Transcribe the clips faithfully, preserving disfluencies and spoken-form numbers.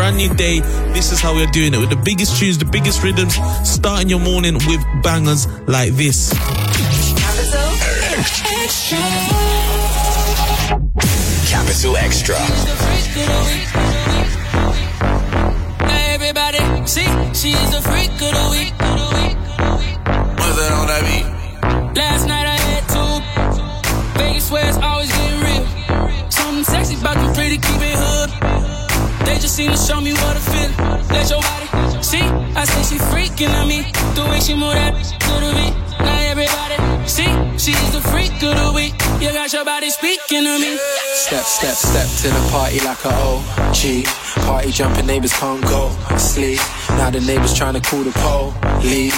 brand new day. This is how we're doing it, with the biggest tunes, the biggest rhythms, starting your morning with bangers like this. Capital Extra. Capital Extra. Now everybody, see, she's the freak of the week. What's that on that beat? Last night I had two. Vegas where it's always getting real. Something sexy about them pretty, keep it hood. They just seem to show me what I feel. Let your body see. I say she freaking on me. The way she move that to the beat. Now everybody see. She's the freak of the week. You got your body speaking to me. Step, step, step to the party like a O G. Party jumping, neighbors can't go sleep. Now the neighbors trying to call the police.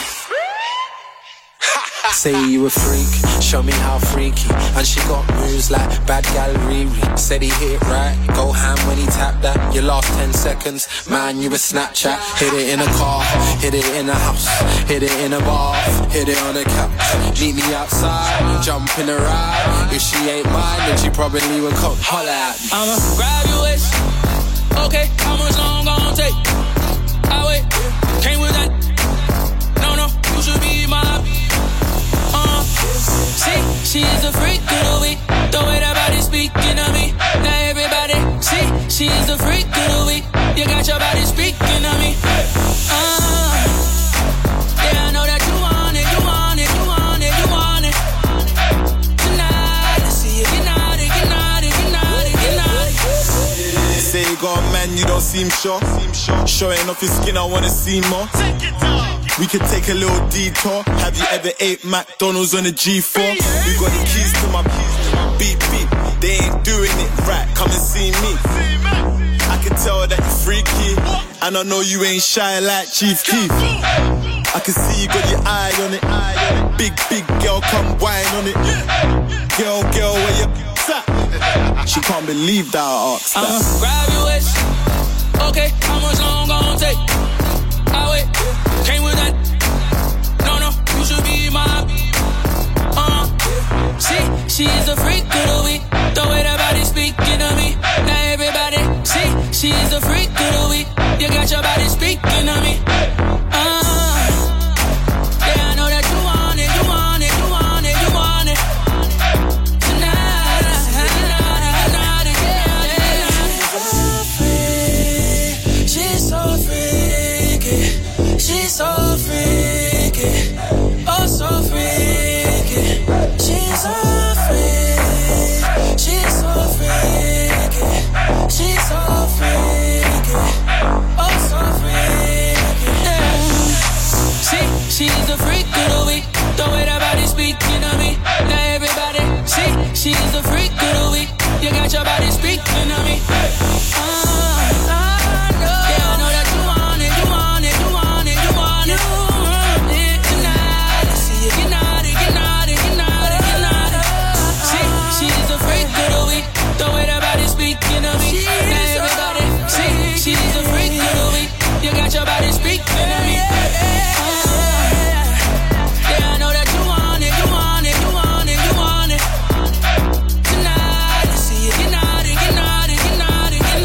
Say you a freak, show me how freaky. And she got moves like bad gal Riri. Said he hit it right, go ham when he tapped that. Your last ten seconds, man, you a Snapchat. Hit it in a car, hit it in a house, hit it in a bar, hit it on a couch. Meet me outside, jump in a ride. If she ain't mine, then she probably would come holler at me. I'ma grab your waist. Okay, how much long gon' take? I wait, came with that. No, no, you should be my. See, she's a freak of the week. The way that body speaking of me. Now everybody, see, she's a freak of the week. You got your body speaking of me. Uh, yeah, I know that you want it, you want it, you want it, you want it. Tonight, I see you get naughty, get naughty, get naughty, get naughty. Say you got a man, you don't seem sure. Showing off your skin, I wanna see more. We could take a little detour. Have you ever ate McDonald's on a G four? We got the keys to my beep beep. They ain't doing it right, come and see me. I can tell that you're freaky, and I know you ain't shy like Chief Keef. I can see you got your eye on it. Big, big girl, come whine on it. Girl, girl, where you at? She can't believe that I asked that. Uh, grab your waist. Okay, how much long gon' take? I wait, came with that. No, no, you should be my. Uh, see, she's a freak of the week. The way that body speaking to me. Now everybody, see, she's a freak of the week. You got your body speaking to me. Uh, yeah, I know that you want it, you want it, you want it, you want it. Tonight, tonight, tonight, yeah. She's so freaky. She's so freaky, oh so freaky. She's so freaky, she's so freaky, she's so freaky, oh so freaky. Yeah. See, she's the freak of the week. The way that body speaking to me. Now everybody, see, she's the freak of the week. You got your body speaking to me. Uh, I know, yeah, I know that you want it, you want it, you want it. Your body speaking to me. Yeah, I know that you want it, you want it, you want it, you want it. Tonight, I see you get naughty, get naughty, get naughty, get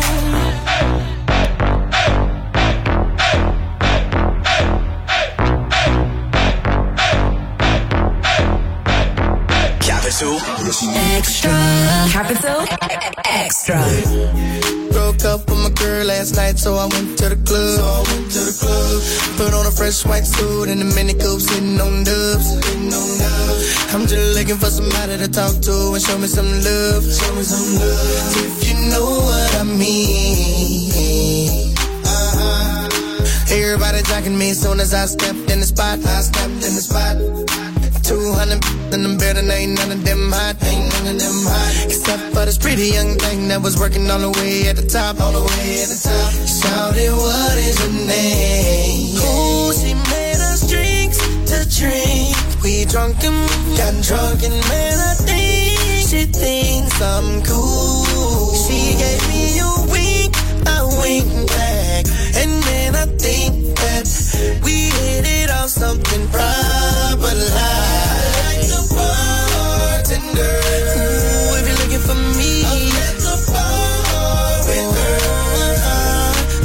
naughty. Capital Extra. Capital Extra. Broke up with my girl last night, so I went to the club. So I went to the club. Put on a fresh white suit and a mini coupe, sitting on dubs. Sitting on dubs. I'm just looking for somebody to talk to and show me some love. Show me some love. If you know what I mean. Uh-huh. Everybody jacking me as soon as I stepped in the spot. I stepped in the spot. Two hundred in the building, ain't none of them hot, ain't none of them hot. Except for this pretty young thing that was working all the way at the top, all the way at the top. Shouted, what is her name? Cool, she made us drinks to drink. We drunk and got drunk and man, I think she thinks I'm cool. She gave me a wink, I winked back, and man, I think that we hit it off something proper like. Bartender, ooh, if you're looking for me, I'm at the bar with her.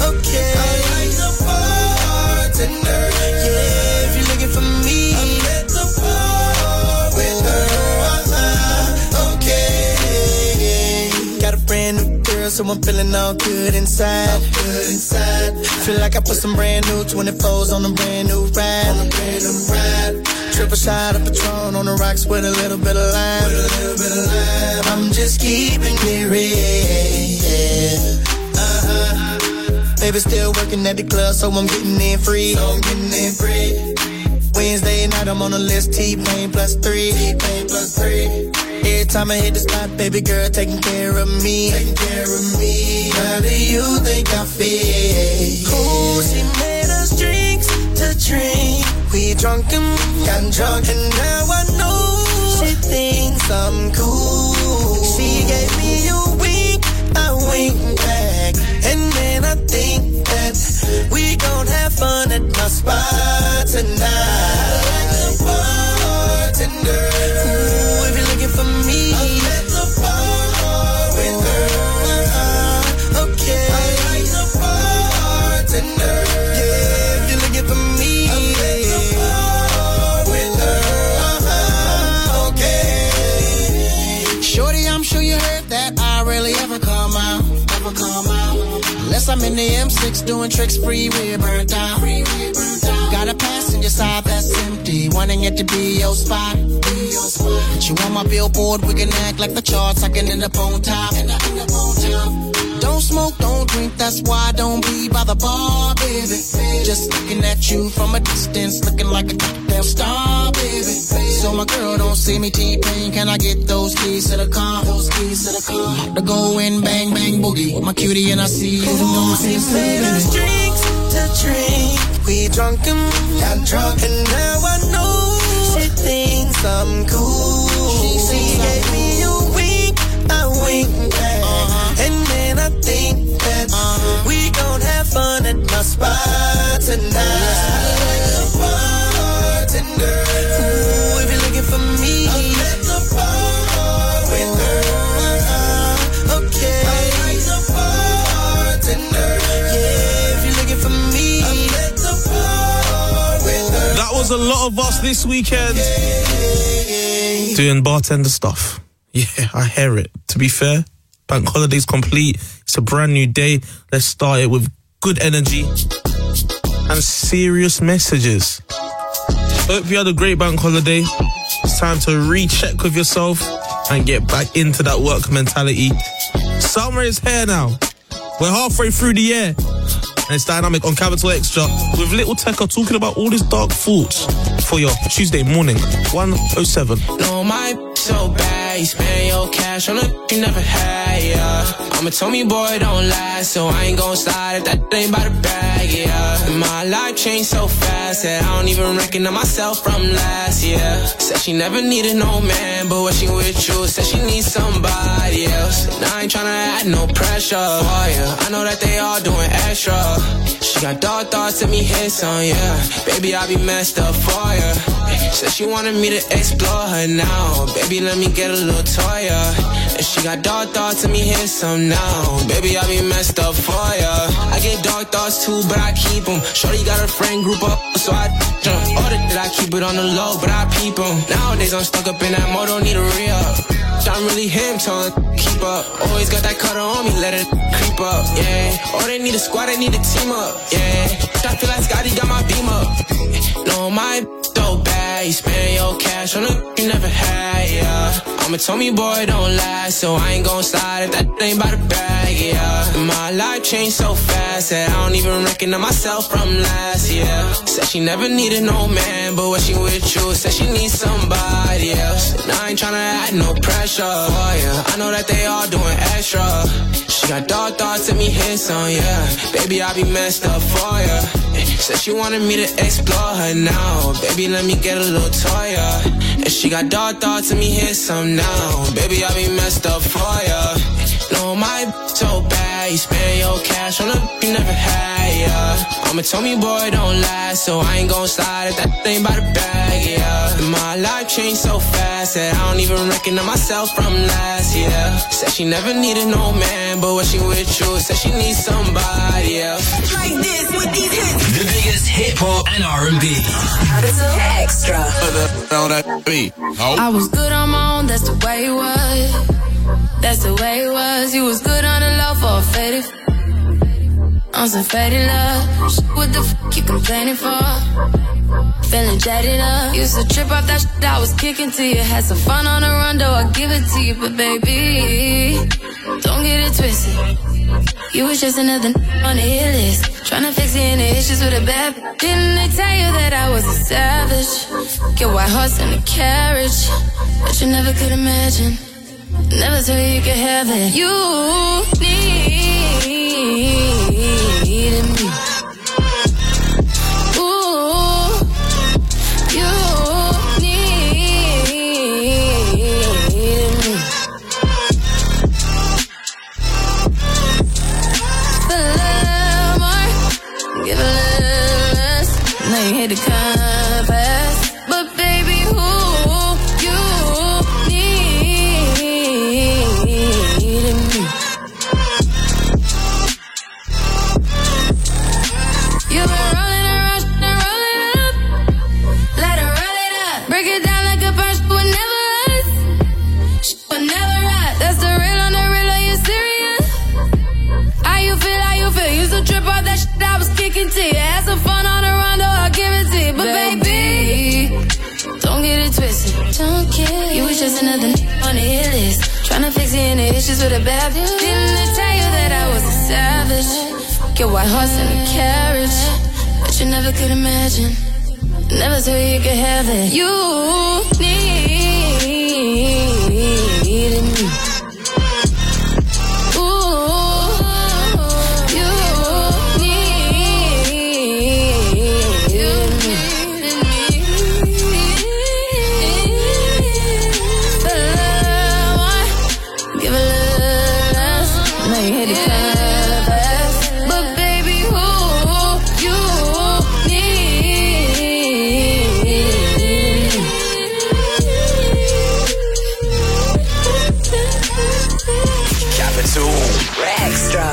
so I'm feeling all good inside. All good inside. Feel like I put some brand new twenty-fours on a brand new ride. On a brand new ride. Triple shot of Patron on the rocks with a little bit of lime. With a little bit of lime. I'm just keeping it real. Uh-huh. Baby still working at the club, so I'm getting in free. So I'm getting in free. Wednesday night, I'm on the list, T-Pain plus three. T-Pain plus three. Every time I hit the spot, baby girl taking care of me. Taking care of me. How do you think I feel? Ooh, she made us drinks to drink. We drunk and got drunk, and now I know she thinks I'm cool. She gave me a wink, I wink back, and then I think that we gon' have fun at my spot tonight. Like the bartender. Ooh, if you're looking for me, I'm at the bar with her. Uh, okay. I like the bartender. Yeah, if you're looking for me, I'm at the bar with her. Uh, okay. Shorty, I'm sure you heard that I rarely ever come out. Ever come out. Unless I'm in the M six doing tricks, freeway burnt down. Got a passenger side that's empty, wanting it to be your spot. Put you on my billboard, we can act like the charts, I can end up on top. Don't smoke, don't drink, that's why I don't be by the bar, baby. Just looking at you from a distance, looking like a goddamn star, baby. So my girl don't see me T-Pain, can I get those keys to the car? Those keys to the car. About to go in, bang, bang, boogie with my cutie and I see you. Ooh, she made us drinks to drink. We drunk and got drunk, and now I know she thinks I'm cool. She, she gave me a wink, I wink back, uh-huh. And then I think that uh-huh. we gon' have fun at my spot tonight. Like the bartender. Ooh, if you're looking for me, I'm at the bar with her. Uh, okay. I like the bartender. Yeah, if you're looking for me, I'm at the bar with her. That was a lot of us this weekend doing bartender stuff. Yeah, I hear it. To be fair, bank holiday's complete. It's a brand new day. Let's start it with good energy and serious messages. Hope you had a great bank holiday. It's time to recheck with yourself and get back into that work mentality. Summer is here now. We're halfway through the year. And it's Dynamic on Capital Extra with Little Tekka talking about all his dark thoughts for your Tuesday morning. one oh seven. No, my so bad. You spend your cash on a you never had, yeah. I'm a Tommy boy, don't lie, so I ain't gon' slide if that ain't by the bag, yeah. And my life changed so fast that I don't even recognize myself from last year. Said she never needed no man, but when she with you, said she needs somebody else. And I ain't tryna add no pressure for you. I know that they all doing extra. She got dark thoughts, let me hit some, yeah. Baby, I be messed up for ya. Said she wanted me to explore her now. Baby, let me get a little toy, yeah. And she got dark thoughts, let me hit some now. Baby, I be messed up for ya. I get dark thoughts too, but I keep them. Shorty got her friend group up, so I jump. All that I keep it on the low, but I peep them. Nowadays I'm stuck up in that mode, don't need a re-up. I'm really him, telling keep up. Always got that cutter on me, let it creep up, yeah. Oh, they need a squad, they need a team up, yeah. I feel like Scotty got my beam up. No, my so bad, you spend your cash on a you never had, yeah. I'm a Tommy boy, don't lie, so I ain't gon' slide if that ain't by the bag, yeah. And my life changed so fast that I don't even recognize myself from last year. Said she never needed no man, but when she with you, said she needs somebody else. And I ain't tryna add no pressure for ya. I know that they all doing extra. She got dark thoughts, let me hit some, yeah. Baby, I be messed up for ya. Said she wanted me to explore her now. Baby, let me get a little toy, yeah. And she got dark thoughts, let me hit some now. Baby, I be messed up for ya. No, my so bad, you spend your cash on a you never had, yeah. I'm a Tommy boy, don't lie, so I ain't gon' slide if that ain't by the bag, yeah. And my life changed so fast that I don't even recognize myself from last year. Said she never needed no man, but when she with you, said she needs somebody else. Like this with these hits. The biggest hip hop and R and B. Capital Extra. On that beat. Oh. I was good on my own, that's the way it was. That's the way it was. You was good on the low for a faded. On some faded love. What the fuck you complaining for? Feeling jaded up. Used to trip off that shit I was kicking to you. Had some fun on the run, though I give it to you. But baby, don't get it twisted. You was just another n- on the hit list. Tryna fix any issues with a bad. Didn't they tell you that I was a savage? Get white horse in a carriage. But you never could imagine. Never thought you could have it. You needed me. Ooh, you needed me. A little more, give a little less. Now you hit the compass. But baby, who you needed me. You've been rolling around, rolling up. Let her roll it up. Break it down like a punch, but never us. She would never ride. That's the real on the real, are you serious? How you feel, how you feel? Used to trip off that shit I was kicking to you. Had some fun on the run, though I'll give it to you. But baby, don't get it twisted. Don't get it. You was just another n- on the hit list. Tryna fix any issues with a bad. Didn't they tell you that I was a savage? Get white horse in a carriage. But you never could imagine. Never thought you could have it. You needed me. Ooh, you needed me. A little more, give a little less. Now you hit the compass. But baby, who you need? Capital Extra.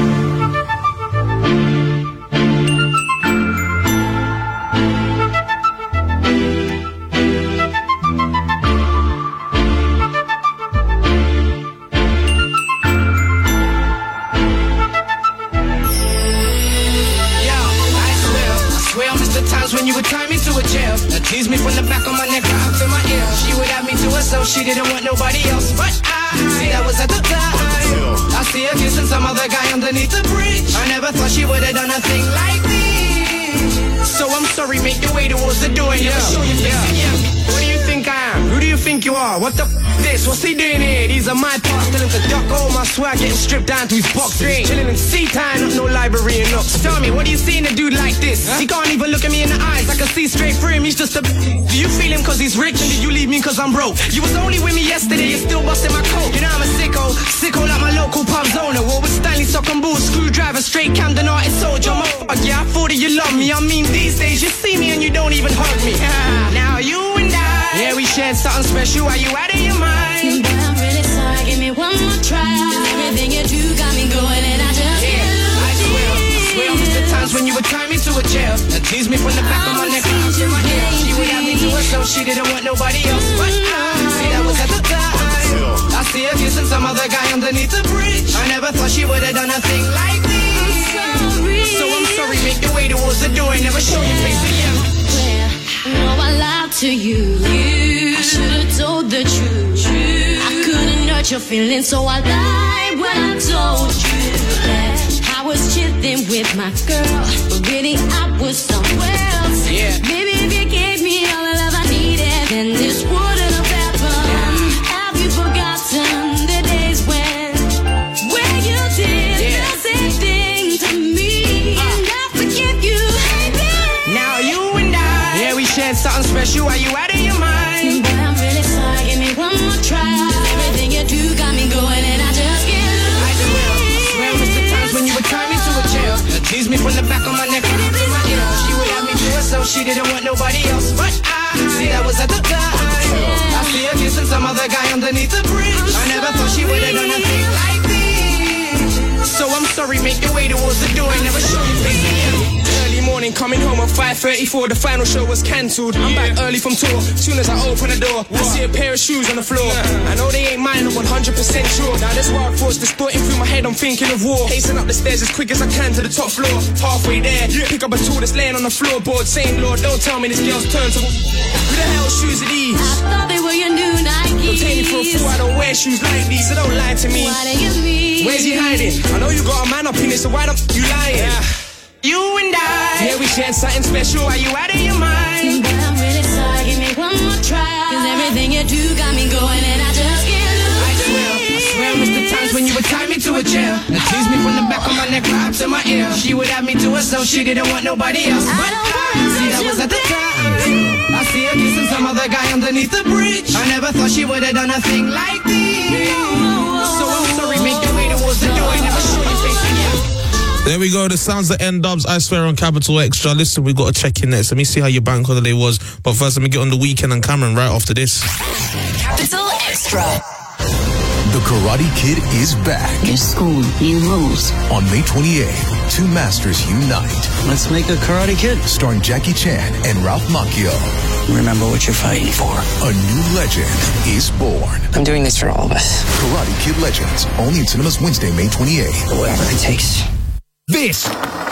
When you would tie me to a jail, now tease me from the back of my neck, right up in my ear. She would have me to herself, she didn't want nobody else. But I see that was at the time. I see her kissing some other guy underneath the bridge. I never thought she would have done a thing like me. So I'm sorry, make your way towards the door and yeah, never show your face again. What do you think I am? Who do you think you are? What the f*** this? What's he doing here? These are my parts, tell him to duck all my swag, getting stripped down to his boxes. Chilling in C-Time, not no library and nooks. Tell me, what do you see in a dude like this? Huh? He can't even look at me in the eyes, I can see straight through him, he's just a b- Do you feel him cause he's rich and did you leave me cause I'm broke? You was only with me yesterday, you're still busting my coat. You know I'm a sicko, sicko like my local pub's owner. War with Stanley, sock and boots, screwdriver, straight Camden artist soldier. Motherfucker, yeah, I thought that you love me, I mean these days you see me and you don't even hug me. Now you and I, yeah, we shared something special, are you out of your mind? But I'm really sorry, give me one more try. Everything you do got me going and I just yeah, I swear, I swear I missed the times when you would tie me to a chair and tease me from the back of my neck and up in my ear. She would have me to herself, she didn't want nobody else. But I see that was at the time. I see her kissing some other guy underneath the bridge. I never thought she would have done a thing like me. So I'm sorry, make your way towards the door and never show your face again. No, I lied to you. you. I should've told the truth. True. I couldn't hurt your feelings, so I lied when I told you that I was chilling with my girl, but really I was somewhere else. Yeah. Baby, if you gave me all the love I needed, then this wouldn't have happened. Have you forgotten the days when, when you did yeah. the same thing to me? Uh. And I forgive you, baby. Now you and I, yeah, we shared something special. Are you out of your mind? But I'm really sorry, give me one more try. Everything you do got me going and I just can't lose. I swear, I swear it was the times when you would tie me to a chair and tease me from the back of my neck and up in my ear. She would have me to herself, she didn't want nobody else. But I see that was at the time. I see her kissing some other guy underneath the bridge. I never thought she would have done a thing like me. So I'm sorry, make your way towards the door and never show your face again. Early morning, coming home, I'm five thirty-four, the final show was cancelled. I'm back early from tour. Soon as I open the door, I see a pair of shoes on the floor. I know they ain't mine, I'm one hundred percent sure. Now this wild thoughts distorting through my head, I'm thinking of war. Pacing up the stairs as quick as I can to the top floor. Halfway there, pick up a tool that's laying on the floorboard, saying, Lord, don't tell me this girl's turn to... Who the hell shoes are these? I thought they were your new Nikes. Don't take me for a fool, I don't wear shoes like these, so don't lie to me. Why they give me? Where's he hiding? I know you got a man up in it, so why the f*** you lying? Yeah. You and I, yeah, we shared something special. Are you out of your mind? But I'm really sorry, give me one more try. Cause everything you do got me going and I just can't lose. I swear, I swear it was the times when you would tie me to a chair and tease me from the back of my neck right up to my ear. She would have me do it so she didn't want nobody else. But I, see, that was at the time. I see her kissing some other guy underneath the bridge. I never thought she would have done a thing like this. So I'm sorry, make your way towards the door and never show your face again. There we go, the sounds that N-Dubs, I Swear on Capital Extra. Listen, we've got to check in next. Let me see how your bank holiday was. But first, let me get on The Weekend and Cameron right after this. Capital Extra. The Karate Kid is back. New school, new rules. On May twenty-eighth, two masters unite. Let's make a Karate Kid. Starring Jackie Chan and Ralph Macchio. Remember what you're fighting for. A new legend is born. I'm doing this for all of us. Karate Kid Legends, only in cinemas Wednesday, May twenty-eighth. Whatever it takes. This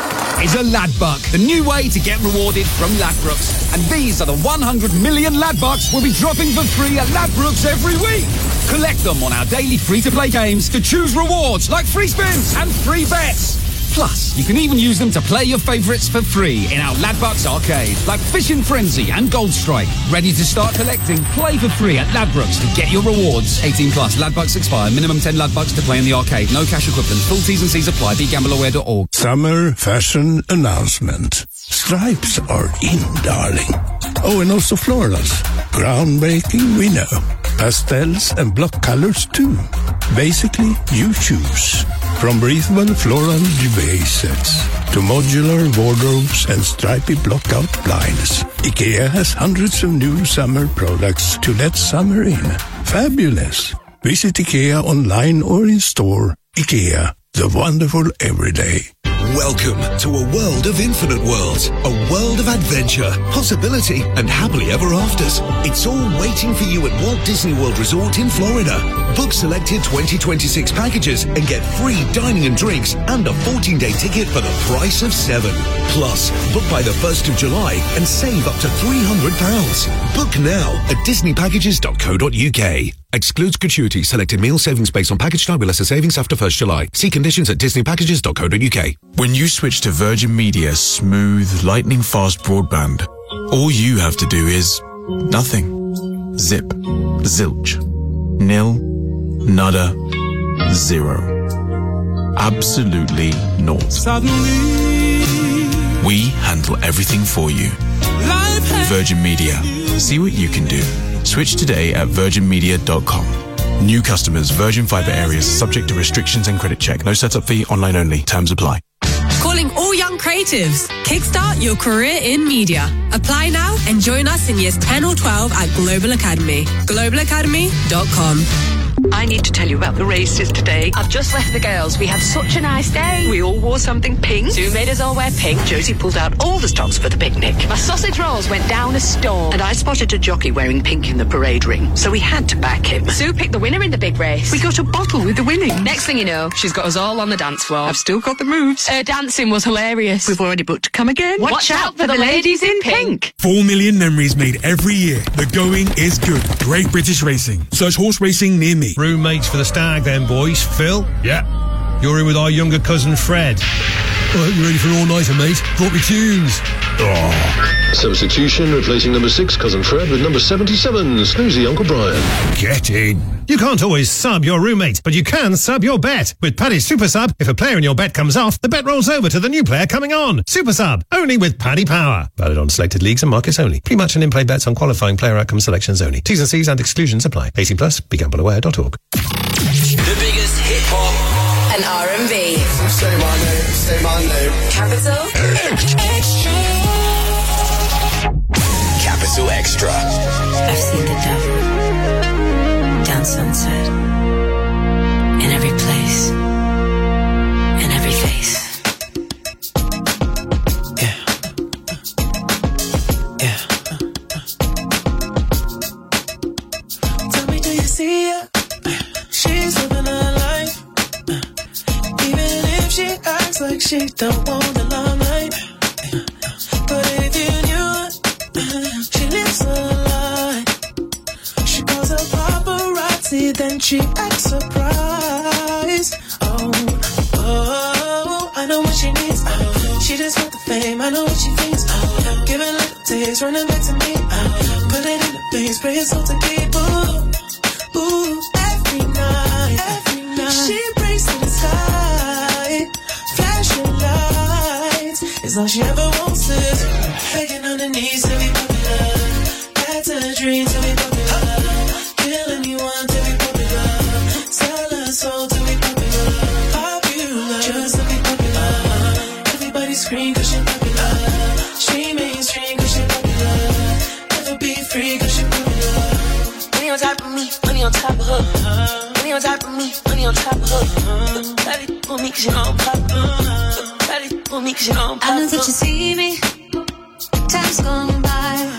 is a Ladbuck, the new way to get rewarded from Ladbrokes. And these are the one hundred million Ladbucks we'll be dropping for free at Ladbrokes every week. Collect them on our daily free-to-play games to choose rewards like free spins and free bets. Plus, you can even use them to play your favourites for free in our Ladbucks arcade, like Fishing Frenzy and Gold Strike. Ready to start collecting? Play for free at Ladbrokes to get your rewards. eighteen plus, Ladbucks expire. Minimum ten Ladbucks to play in the arcade. No cash equivalent. Full T's and C's apply. be gamble aware dot org. Summer fashion announcement. Stripes are in, darling. Oh, and also florals. Groundbreaking, we know. Pastels and block colors, too. Basically, you choose. From breathable floral duvet sets to modular wardrobes and stripy block-out blinds, IKEA has hundreds of new summer products to let summer in. Fabulous! Visit IKEA online or in store. IKEA, the wonderful everyday. Welcome to a world of infinite worlds, a world of adventure, possibility, and happily ever afters. It's all waiting for you at Walt Disney World Resort in Florida. Book selected twenty twenty-six packages and get free dining and drinks and a fourteen-day ticket for the price of seven. Plus, book by the first of July and save up to three hundred pounds. Book now at disney packages dot co dot uk. Excludes gratuity. Selected meal savings based on package type with lesser savings after first July. See conditions at disney packages dot co dot uk. When you switch to Virgin Media's smooth, lightning-fast broadband, all you have to do is nothing. Zip. Zilch. Nil. Nada. Zero. Absolutely naught. Suddenly, we handle everything for you. Virgin Media. See what you can do. Switch today at virgin media dot com. New customers, Virgin Fibre areas, subject to restrictions and credit check. No setup fee, online only. Terms apply. Calling all young creatives. Kickstart your career in media. Apply now and join us in years ten or twelve at Global Academy. global academy dot com. I need to tell you about the races today. I've just left the girls. We had such a nice day. We all wore something pink. Sue made us all wear pink. Josie pulled out all the stops for the picnic. My sausage rolls went down a storm. And I spotted a jockey wearing pink in the parade ring. So we had to back him. Sue picked the winner in the big race. We got a bottle with the winning. Next thing you know, she's got us all on the dance floor. I've still got the moves. Her dancing was hilarious. We've already booked to come again. Watch, Watch out for the ladies in pink. Four million memories made every year. The going is good. Great British Racing. Search horse racing near me. Roommates for the stag then, boys. Phil? Yeah. You're in with our younger cousin Fred. I hope you're ready for an all-nighter, mate. Brought me tunes. Oh. Substitution, replacing number six, cousin Fred, with number seventy-seven, Snoozy Uncle Brian. Get in. You can't always sub your roommate, but you can sub your bet. With Paddy's Super Sub, if a player in your bet comes off, the bet rolls over to the new player coming on. Super Sub, only with Paddy Power. Valid on selected leagues and markets only. Pre-match and in-play bets on qualifying player outcome selections only. T's and C's and exclusions apply. eighteen plus, be gamble aware dot org. The biggest hip-hop and R and B. Say my name, say my name. Capital Extra. Capital Extra. I've seen the devil down Sunset, in every place, in every face. Yeah. she don't want the limelight. But if you knew it, she lives a lie. She calls a paparazzi, then she acts surprised. Oh, oh, I know what she needs. Oh, she just want the fame, I know what she thinks. Oh, give it little taste, running back to me. Oh, put it in the base, pray it's all to keep. Ooh, ooh, every night, every night. She prays to the sky, flashing lights. It's all she ever wants is begging on her knees to be popular. That's a dream to be popular. Kill anyone to be popular. Sell her soul to be popular. Popular, just to be popular. Everybody scream cause she popular. She mainstream cause she popular. Never be free cause she popular. Money on top of me, money on top of her. Money on top of me, money on top of her. Daddy for me cause you know I'm popular. Daddy for me cause you know I'm popular. I know that you see me. Time's gone by.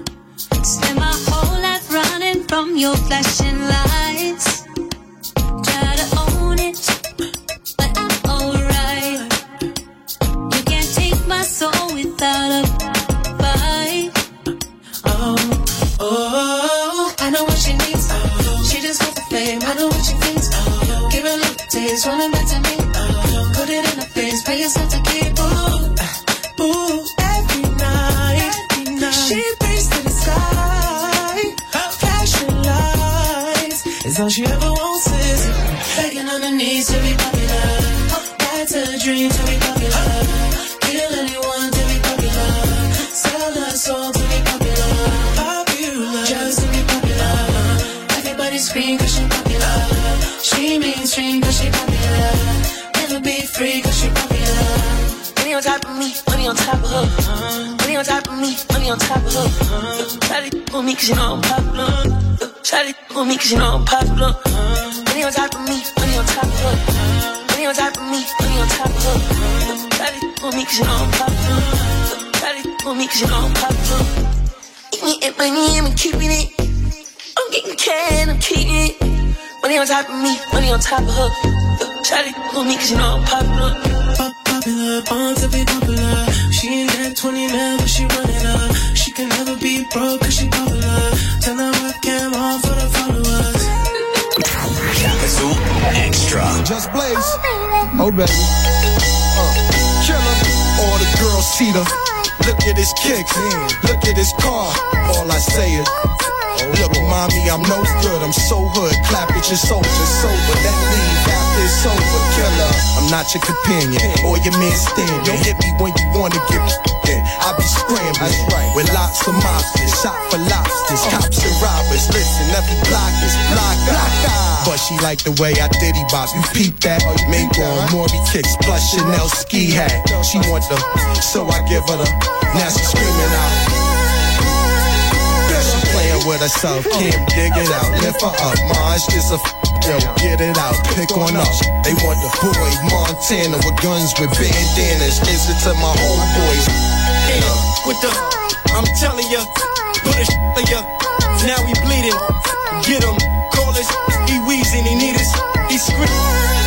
Spend my whole life running from your flashing lights. Try to own it, but I'm alright. You can't take my soul without a fight. Oh, oh, I know what she needs. Oh, she just wants the fame, I know what she thinks. Oh, give her a little taste, running back to me. Oh, put it in her face, pay yourself to keep. Ooh, ooh, every night, every night. She prays to the sky, flashing lights. It's all she ever wants is begging on her knees to be popular. That's a dream to be popular. Kill anyone to be popular. Sell her soul to be popular. Popular, just to be popular. Everybody scream cause she popular. She mainstream cause she popular. Never be free cause she popular. Money on top of me, money on top of her. Money on top of me, money on top of her. Shawty for me cause you know I'm popular. Shawty for me cause you know I'm popular. Money on top of me, money on top of her. Money on top of me, money on top of her. Shawty for me cause you know I'm popular. Shawty for me cause you know I'm popular. Eating it, money, I'm keeping it. I'm getting can, I'm keeping it. Money on top of me, money on top of her. Shawty for me cause you know I'm popular. Popular, born to be popular. She ain't got twenty mil, but she run it up. She can never be broke cause she popular. Turn the webcam on for the followers. Capital Extra. Just Blaze. Oh, baby. Uh, killer. All the girls see the. Look at his kicks. Look at his car. All I say is. Look, mommy, I'm no good, I'm so hood. Clap at your soldiers, sober. Let leave after it's over. Killer, I'm not your companion or your man stand. Don't hit me when you wanna get in. I be scrambling right. With lots of mobsters, shot for lobsters, cops and robbers. Listen, every block is blocked out. But she like the way I diddy bop. You peep that? Mango on Maury kicks plus Chanel ski hat. She want the, so I give her the. Now she screaming out. Playing with herself, can't dig it out. Lift her up, Mars just a f***, yo, get it out, pick on up. They want the boy Montana with guns with bandanas. Listen to my homeboys. Yeah, with the, I'm telling ya, put a sh** on ya. Now we bleeding, get him, call us. He wheezing, he need us, he screaming.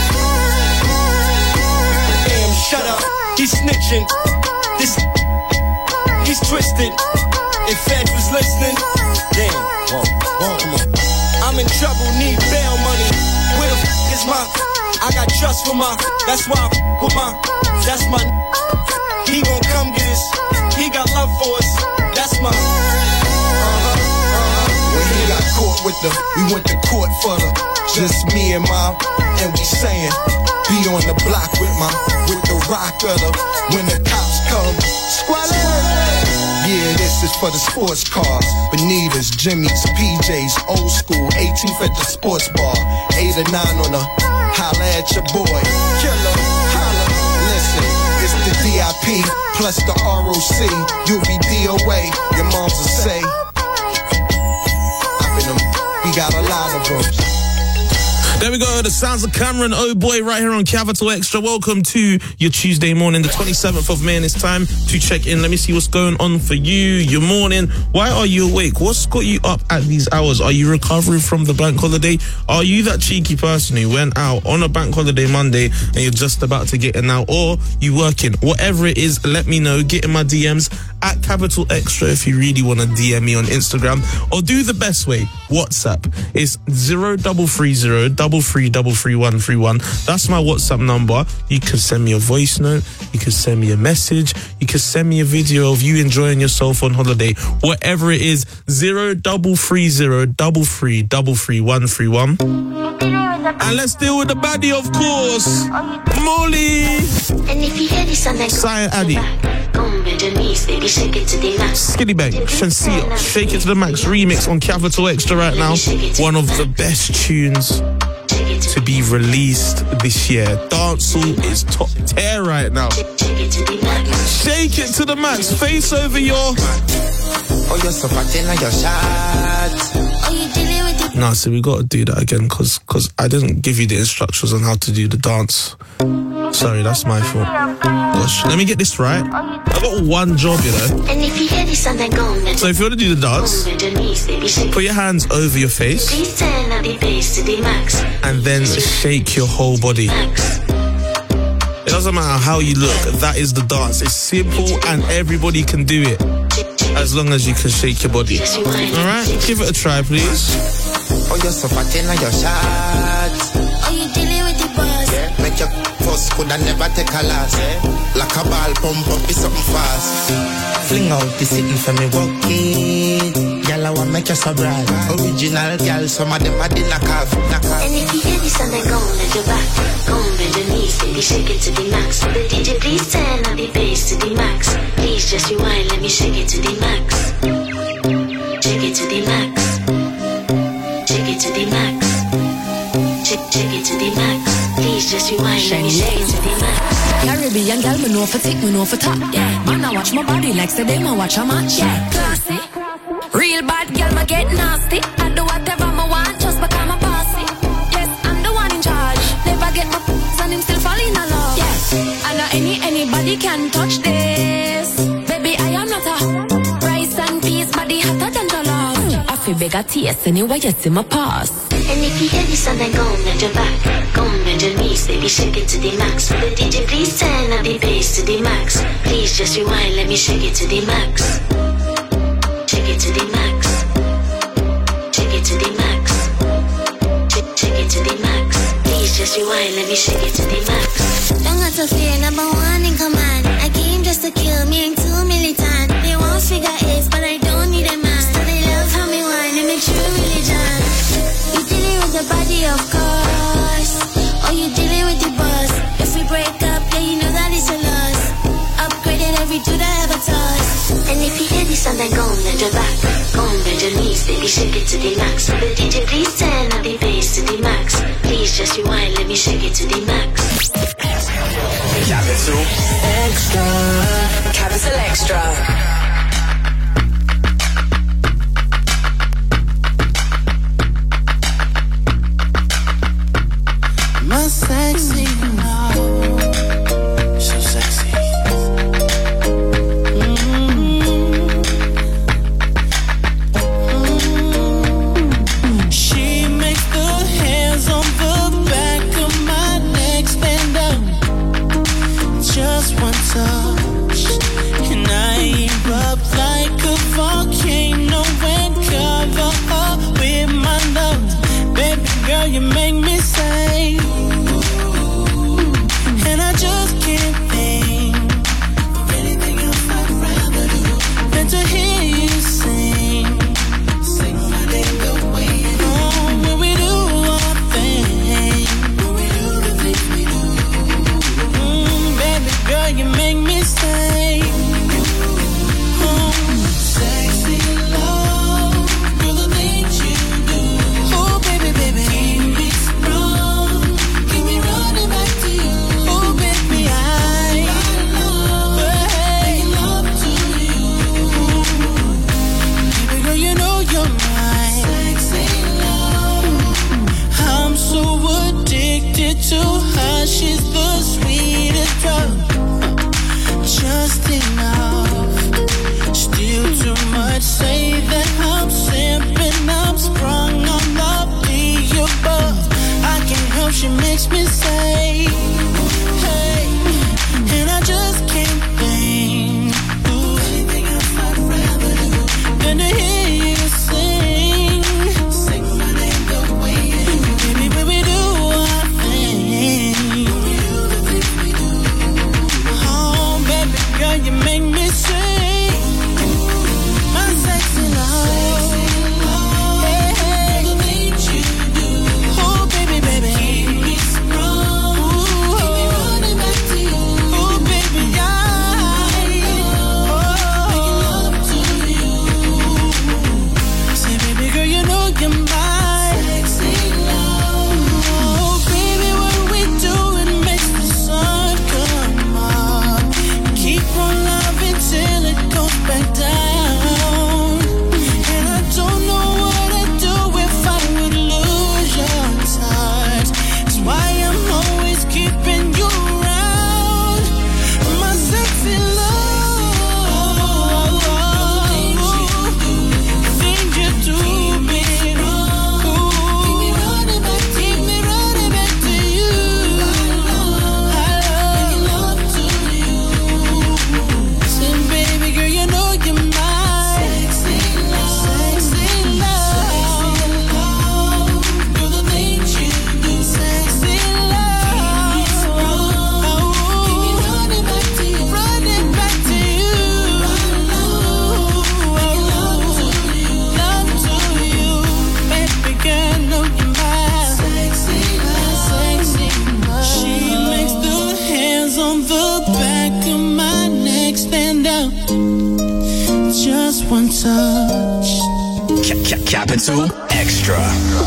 Damn, shut up, he's snitching. This, he's twisted. If Feds was listening, damn, whoa, whoa, come on. I'm in trouble, need bail money. Where the f*** is my? I got trust for my. That's why I f*** with my. That's my. He gon' come get us. He got love for us. That's my. Uh-huh, uh-huh. When he got caught with the, we went to court for the. Just me and my, and we saying, be on the block with my, with the rock of the. When the cops come, squalor. Yeah, this is for the sports cars. Bonitas, Jimmy's, P J's, old school, eighteenth at the sports bar. Eight or nine on the holla at your boy. Killer, holla. Listen, it's the D I P plus the R O C. You'll be D O A, your moms will say. I've been them, we got a lot of them. There we go, the sounds of Cameron, oh boy, right here on Capital Extra. Welcome to your Tuesday morning, the twenty-seventh of May, and it's time to check in. Let me see what's going on for you, your morning. Why are you awake? What's got you up at these hours? Are you recovering from the bank holiday? Are you that cheeky person who went out on a bank holiday Monday and you're just about to get in now? Or you working? Whatever it is, let me know. Get in my D Ms at Capital Extra if you really want to D M me on Instagram. Or do the best way, WhatsApp. It's zero double three zero double three double three one three one. That's my WhatsApp number. You can send me a voice note. You can send me a message. You can send me a video of you enjoying yourself on holiday. Whatever it is, zero double three zero double three double three one three one. And let's deal with the baddie, of course, Molly. And if you hear this on that Cyan Addy, Skiddy Bang, Shansia, Shake It to the Max remix on Capital Extra right now. One of the best tunes to be released this year. Dancehall is top tier right now. Shake it to the max. Face over your. Oh, you're so fat like your shot. Nah, so we gotta do that again because cause I didn't give you the instructions on how to do the dance. Sorry, that's my fault. Gosh, let me get this right. I got one job, you know. And if you hear this on that gong, so if you want to do the dance, put your hands over your face and then shake your whole body. It doesn't matter how you look, that is the dance. It's simple and everybody can do it as long as you can shake your body. Alright, give it a try, please. Oh, you're so fat like your shot. Oh, you dealing with the boss? Yeah, make your first could I never take a last. Yeah. Like a ball pump up, be something fast. Fling out the sitting for me walking. Girl, I want make you so bright. Original girl, some of them are the knock off. And if you hear this on the gong, let your back. Come bend your knees, baby, shake it to the max. The D J, please turn up the bass to the max. Please just rewind, let me shake it to the max. Shake it to the max. Shake it to the max. Shake, shake it to the max. Please just rewind, let me shake it to the max. Caribbean girl, me know for tick, me know for top. Yeah, man, I watch my body like say them, I watch a match. Yeah, classy. Real bad girl, me get nasty. I do whatever I want, just because I'm bossy. Yes, I'm the one in charge. Never get my p***s and him still fall in love. Yes, I know any anybody can touch this. Baby, I am not a rice and peas, body hotter than the love. I feel bigger taste anyway, you see my pass. And if you hear this on that gong, bend your back. Come bend your knees, baby, shake it to the max. The D J, please turn up the bass to the max. Please just rewind, let me shake it to the max. Shake it to the max. Shake it to the max. Shake, shake it to the max. Please just rewind, let me shake it to the max. Don't got to fear, number one in command. I came just to kill me, ain't too militant. They won't figure eight, but I don't need a man. So they love how me whine and make true religion. You dealing with the body, of course. Or you dealing with the boss. If we break up, yeah, you know that it's a loss. Upgraded every dude I ever touched. And if you hear this on that gong, bend your back. Come bend your knees, baby, shake it to the max. The D J, please turn up the bass to the max. Please just rewind, let me shake it to the max. Capital Extra. Capital Extra. My sexy, no, so sexy. Mm-hmm. Mm-hmm. She makes the hairs on the back of my neck stand up. Just one touch, and I erupt like a volcano and cover up with my love. Baby girl, you make me say. And I just can't think of anything else I'd rather do than to hear you sing. Sing my name away. Oh, when we do our thing. When we do the things we do. Mm, baby girl, you make me say. Oh, sexy love, you're the things you do. Oh, baby, baby, keep me sexing off. Still too much say that I'm simping, I'm sprung on the above. I can't help, she makes me say, hey, and I just can't think. Ooh, anything else I'd rather do than to hear you sing. Sing my name the way you do. Baby, baby, do our thing. Oh, baby girl, you make me sing my sexy love. Hey, hey. Oh, baby, baby. Keep me strong. Keep me running back to you. Oh, baby, I making love to you. Say, baby girl, you know you're my sexy love. Oh, baby, what we do, it makes the sun come up. Keep on loving till it goes back down. And I don't know what I'd do if I would lose your touch. That's why I'm always keeping you around. My sexy love. Things you do, baby. Ooh, keep me running back, keep me running back to you. I love to you. Say, baby girl, you know you're my sexy love. Sexy love. Do the things you do. Sexy love. Keep me running back to you. Running back to you. Love to you. Love to you. Baby girl, know you're my sexy love. Sexy love. She makes the hands on the back of my neck stand out. Just one touch. Capital Extra.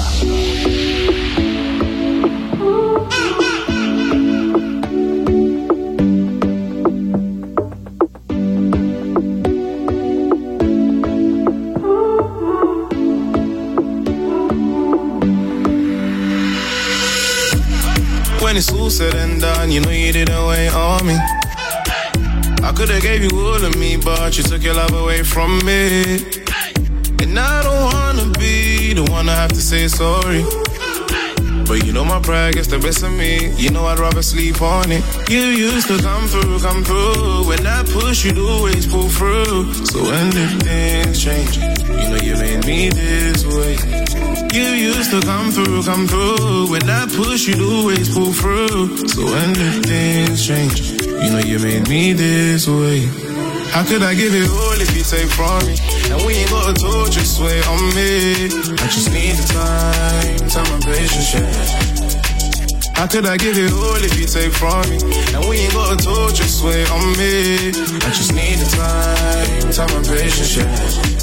When it's all said and done, you know you didn't wait on me. I could've gave you all of me, but you took your love away from me. And I don't wanna be the one to have to say sorry. But you know my pride gets the best of me. You know I'd rather sleep on it. You used to come through, come through. When I push, you'd always pull through. So when did things change? You know you made me this way. You used to come through, come through. When I push, you'd always pull through. So when did things change? You know you made me this way. How could I give it all if you take from me? And we ain't got a door, just wait on me. I just need the time, time and patience, yeah. How could I give it all if you take from me? And we ain't got a door, just wait on me. I just need the time, time and patience, yeah.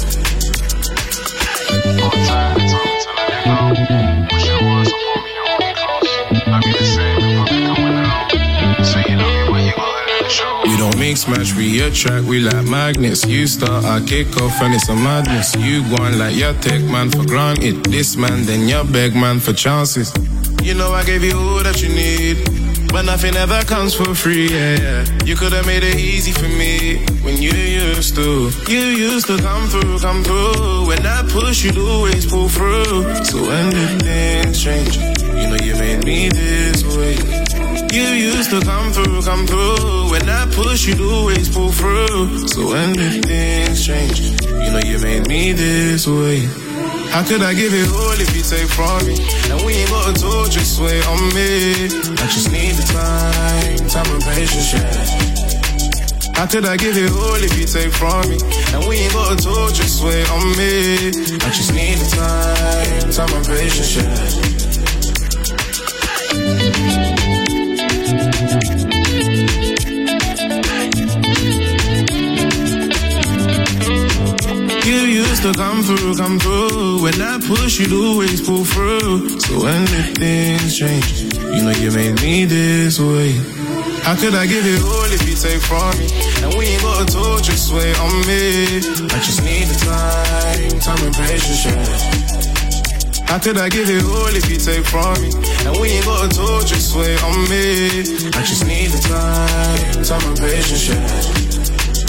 All time, it's all till I let go. Wish it was upon me, you won't be close. I'll be the same if I be coming out. So you know me when you go ahead and show. We don't mix match, we attract, we like magnets. You start, I kick off and it's a madness. You go on like your tech man for granted. This man, then your beg man for chances. You know I gave you all that you need, but nothing ever comes for free, yeah, yeah. You could've made it easy for me when you used to. You used to come through, come through. When I push, you'd always pull through. So when did things change? You know you made me this way. You used to come through, come through. When I push, you'd always pull through. So when did things change? You know you made me this way. How could I give it all if you take from me? And we ain't got a door, just wait on me. I just need the time, time and patience, yeah. How could I give it all if you take from me? And we ain't got a door, just wait on me. I just need the time, time and patience, yeah. You used to come through, come through. When I push, you'd always pull through. So when did things change? You know you made me this way. How could I give it all if you take from me? And we ain't got a door, just wait on me. I just need the time, time and patience, yeah. How could I give it all if you take from me? And we ain't got a door, just wait on me. I just need the time, time and patience, yeah.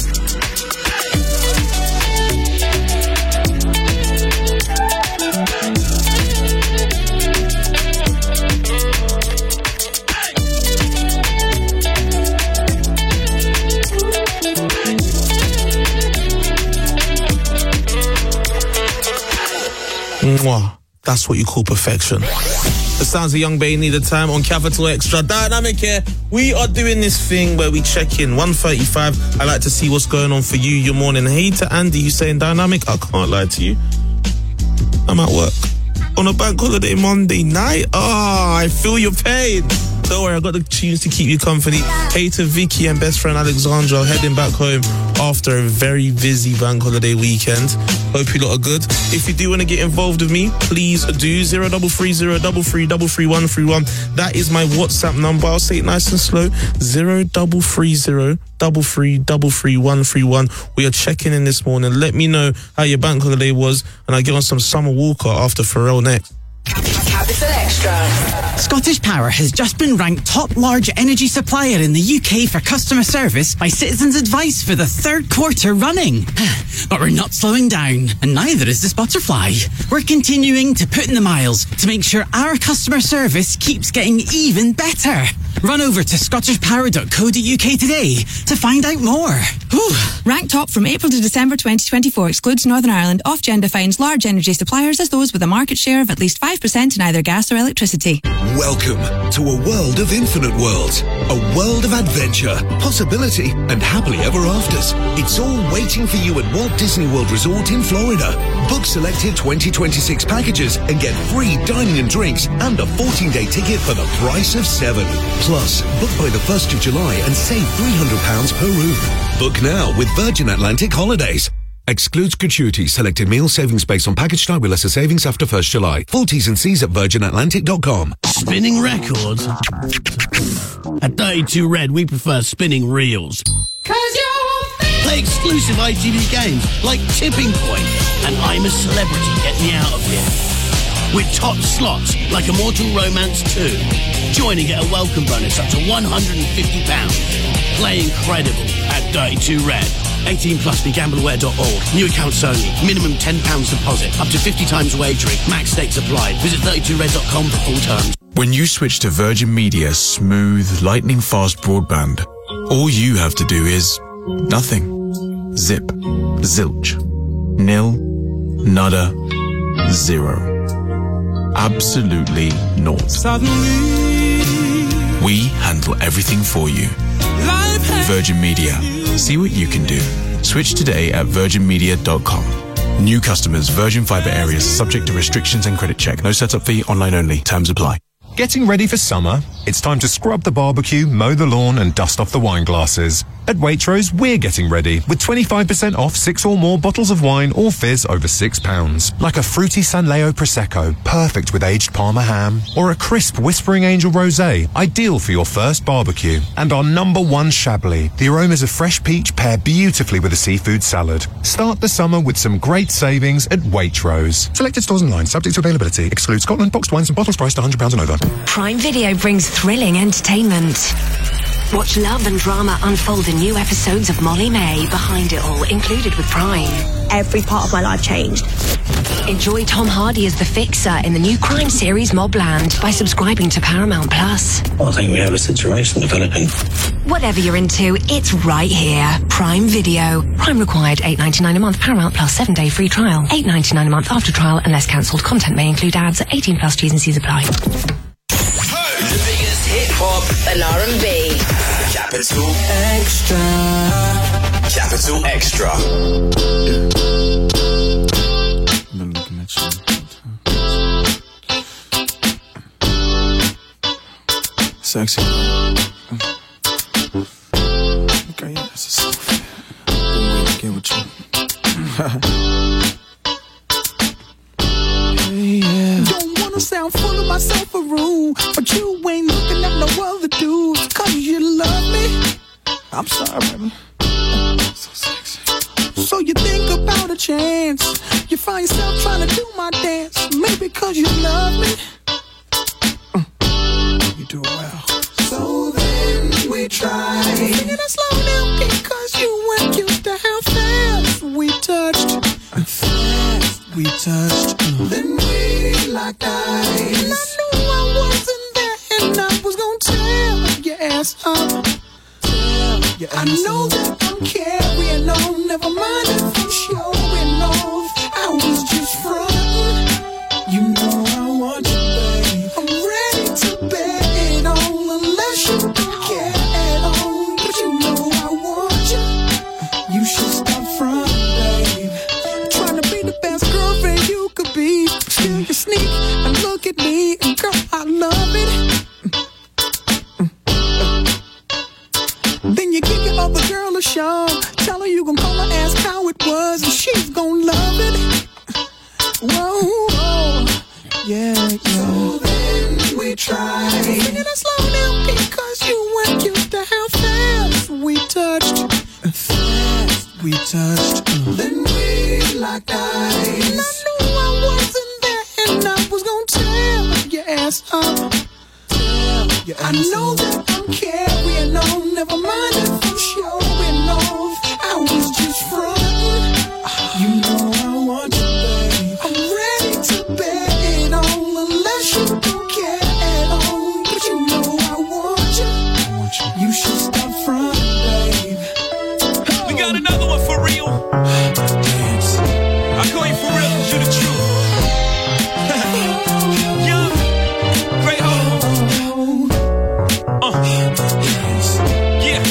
Mwah. That's what you call perfection. The sounds of Young Bay need a time on Capital Extra. Dynamic here. We are doing this thing where we check in. one thirty-five. I like to see what's going on for you, your morning. Hey to Andy, you saying Dynamic? I can't lie to you. I'm at work on a bank holiday Monday night. Ah, oh, I feel your pain. Don't worry, I got the tunes to keep you company. Hey to Vicky and best friend Alexandra, heading back home after a very busy bank holiday weekend. Hope you lot are good. If you do want to get involved with me, please do zero double three zero double three double three one three one. That is my WhatsApp number. I'll say it nice and slow. Zero double three zero double three double three one three one. We are checking in this morning. Let me know how your bank holiday was, and I get on some Summer Walker after Pharrell next. Capital Extra. Scottish Power has just been ranked top large energy supplier in the U K for customer service by Citizens Advice for the third quarter running. But we're not slowing down, and neither is this butterfly. We're continuing to put in the miles to make sure our customer service keeps getting even better. Run over to scottish power dot co dot U K today to find out more. Whew. Ranked top from April to December twenty twenty-four excludes Northern Ireland. Ofgem defines large energy suppliers as those with a market share of at least five percent in either gas or electricity. Welcome to a world of infinite worlds, a world of adventure, possibility, and happily ever afters. It's all waiting for you at Walt Disney World Resort in Florida. Book selected twenty twenty-six packages and get free dining and drinks and a fourteen-day ticket for the price of seven. Plus, book by the first of July and save three hundred pounds per room. Book now with Virgin Atlantic Holidays. Excludes gratuity. Selected meal savings based on package type with lesser savings after first July. Full T's and C's at virgin atlantic dot com. Spinning records? At thirty-two Red, we prefer spinning reels. Cause you're... Play exclusive I T V games like Tipping Point and I'm a Celebrity, Get Me Out of Here. With top slots like Immortal Romance two. Join and get a welcome bonus up to one hundred fifty pounds. Play incredible at thirty-two Red. eighteen plus, be gamble aware dot org. New accounts only. Minimum ten pounds deposit. Up to fifty times wagering. Max stakes applied. Visit thirty-two red dot com for full terms. When you switch to Virgin Media's smooth, lightning-fast broadband, all you have to do is nothing. Zip. Zilch. Nil. Nada. Zero. Absolutely naught. Suddenly, we handle everything for you. Virgin Media. See what you can do. Switch today at virgin media dot com. New customers, Virgin Fibre areas, subject to restrictions and credit check. No setup fee, online only. Terms apply. Getting ready for summer? It's time to scrub the barbecue, mow the lawn and dust off the wine glasses. At Waitrose, we're getting ready with twenty-five percent off six or more bottles of wine or fizz over six pounds. Like a fruity San Leo Prosecco, perfect with aged Parma ham. Or a crisp Whispering Angel Rosé, ideal for your first barbecue. And our number one Chablis. The aromas of fresh peach pair beautifully with a seafood salad. Start the summer with some great savings at Waitrose. Selected stores online, subject to availability. Excludes Scotland, boxed wines and bottles priced one hundred pounds and over. Prime Video brings thrilling entertainment. Watch love and drama unfold in new episodes of Molly May, Behind It All, included with Prime. Every part of my life changed. Enjoy Tom Hardy as the Fixer in the new crime series Mobland by subscribing to Paramount Plus. Well, I think we have a situation developing. Whatever you're into, it's right here. Prime Video. Prime required eight ninety-nine a month. Paramount Plus seven day free trial. eight ninety-nine a month after trial unless cancelled. Content may include ads. eighteen plus T's and C's apply. The biggest hip hop and R and B. Capital Extra. Capital Extra. Sexy. Okay, yeah, that's a selfie. Been waiting to get with you. Hey, yeah. Don't wanna sound full of myself or rude, but you ain't looking at no other dudes. Cause you love me. I'm sorry, baby. So sexy. So you think about a chance. You find yourself trying to do my dance. Maybe cause you love me. Mm. You do it well. So then we try. Singing it slow down because you weren't used to how fast we touched. Fast we touched. Mm. Then we locked eyes. And I knew I wasn't there and I was gonna tear your ass up. Your ass I know up. that I'm carrying on. Never mind if I'm showing off. I was just frontin'. you gon' call her, ask how it was, and she's gon' love it. Whoa, whoa, yeah, yeah. So then we tried. Singing it slow down because you weren't used to how fast we touched. Fast we touched. Then we locked eyes. And I knew I wasn't there, and I was gon' tear your ass up. Tear your ass I know up. That I'm carrying on. Never mind if I'm showing off. I was just frontin'. You know I want you, babe. I'm ready to bet it on, unless you don't care at all. But you know I want you. I want you. You should stop frontin', babe. Oh. We got another one for real. Dance. I call you for real 'cause you the truth. Young, great home. Uh. Yeah.